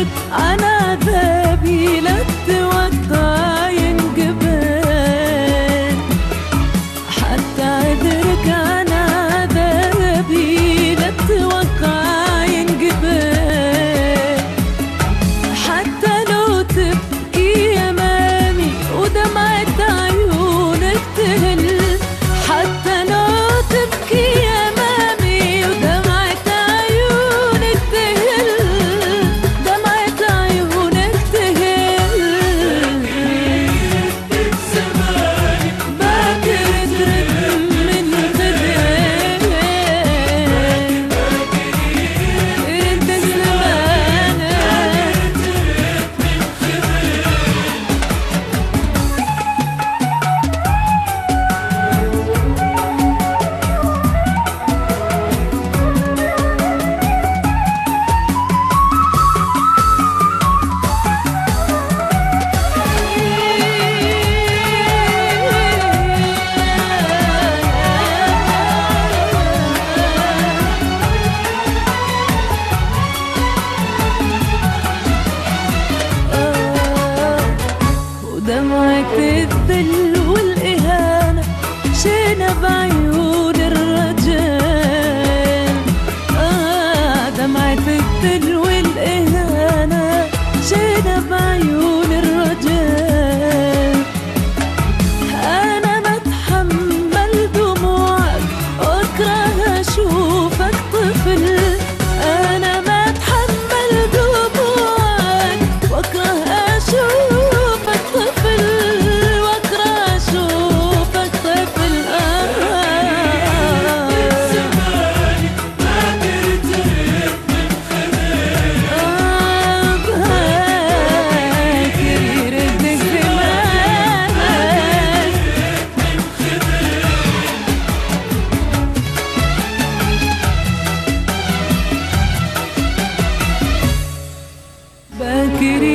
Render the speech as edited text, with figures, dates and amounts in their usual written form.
تغيب عن عذابي، لا تتوقع ينقبل حتى عذرك عن عذابي، لا تتوقع ينقبل حتى لو تبكي أمامي ودمعة عيونك تهل، حتى لو تبكي أمامي ودمعة عيونك تهل، دمعة عيونك تهل. باكر ترد من خدك، رد زمانك. ودمعة الذل والإهانة شينا بعيون الرجال، دمعة الذل والإهانة شينا بعيون الرجال. أنا بتحمل دموعك وأكره أشوفك طفل، أنا بتحمل دموعك وأكره أشوفك طفل، وأكره أشوفك طفل. باكر يرد زمانك. باكر